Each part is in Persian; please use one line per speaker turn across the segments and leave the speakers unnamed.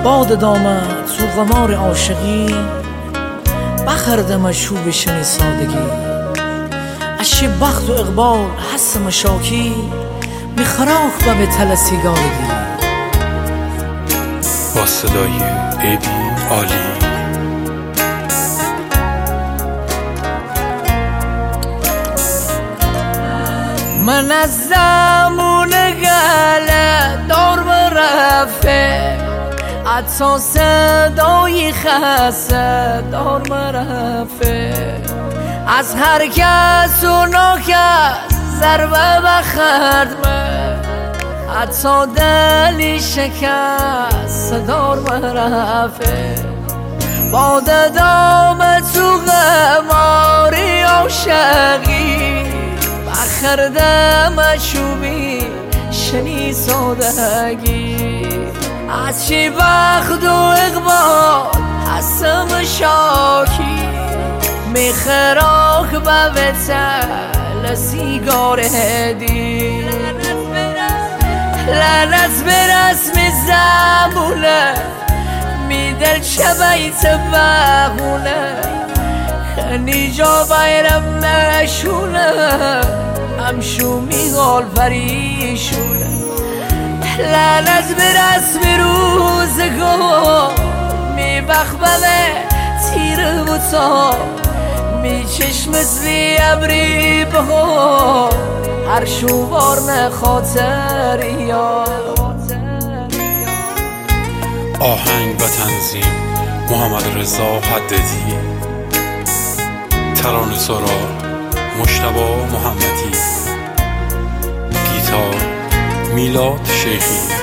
باد دامد تو قمار عاشقی بخردم شو بشنی سادگی اشی بخت و اقبال حس مشاکی میخراخ به تل سیگارگی
با صدای ایبی عالی.
من از زمون گله دار مرفه حتی صدای خسته دار مرفه از هر کس و ناکس ضربه بخرد من حتی دلی شکست دار مرفه باد دام تو غماری عاشقی بخردم چوبی شنی سادگی از چی بخت و اقبال حسم شاکی میخراک به وطل سیگار هدی لعنت به رسم زمونه میدل چبایت بغونه خنی جا بایرم نشونه همشو میغال پریشونه لعنت به رسم روزگار میبخبله تیر بوتا میچشم مثلی ابری بهار هر شوار نخاطر یاد.
آهنگ و تنظیم محمد رضا حددی، ترانه سرا مجتبی محمدی، گیتار میلاد شیخی.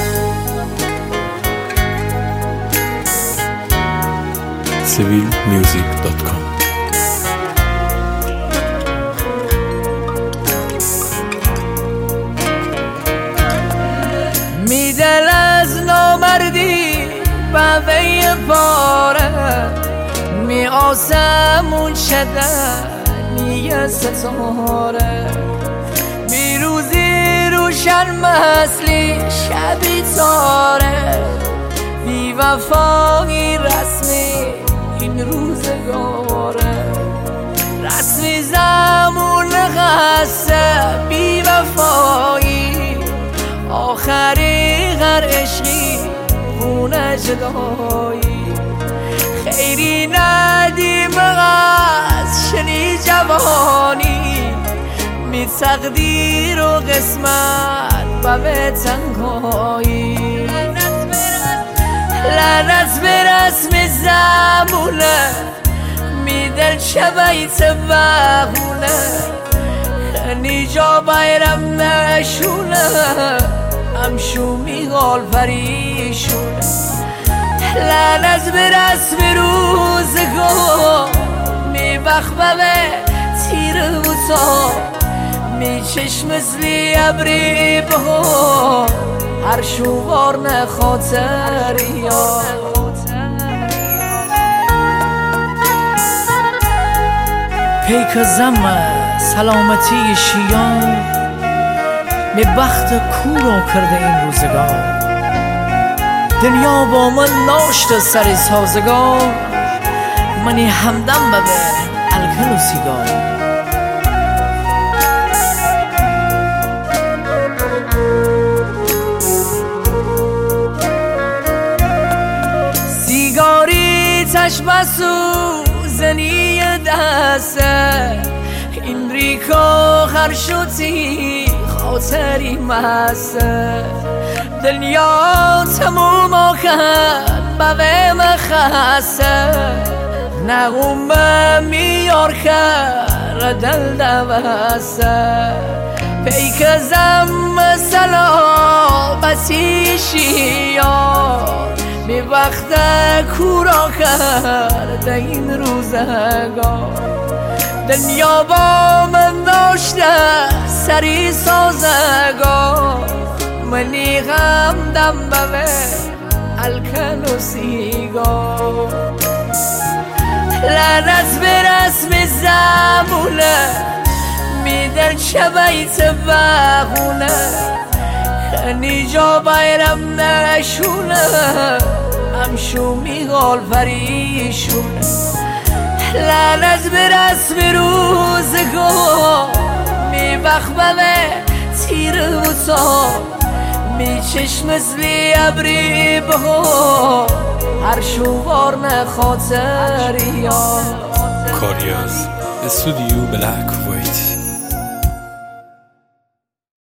civilmusic.com.
میدل از نامردی به وی پاره می آسمون شدنی ستاره می روزی روشن مثلی شبی تاره بی وفایی رسمی این روزگاره رسمی زمون قصه بی وفایی آخری غر عشقی خونه جدایی خیری ندیم از شنی جوانی می تقدیر و قسمت به تنگایی لعنت به رسم زمونه می دل چبایت بغونه خنی جا بایرم نشونه همشو میغال پریشونه لعنت به رسم روزگار می بخبه تیر بوتا می چشم مثلی ابری بهار هر شوار نخاطر یاد. پیک زم سلامتی شیان می بخت کورو کرده این روزگار دنیا با من ناشت سر سازگار منی همدم ببه الکل و سیگار سیگاری تشبه سوزنی دسته این ریکا خرشوتی خاطری مسته دنیا تموم آخد بوه مخسته نغم میار خر دل دوسته پیک زم سلامتی شیار می وقت کورا کرده این روزگار دنیا با من داشته سری سازگار منی غمدم به الکل و سیگار لعنت به رسم زمونه میدن چبایت بغونه خنی جا بایرم نشونه همشو میگال پریشون لعنت به رسم روزگار میبخممه تیر و تار میچشم مثلی ابری بهار هر شوار نخاطر یار
کاری از استودیو بلک وایت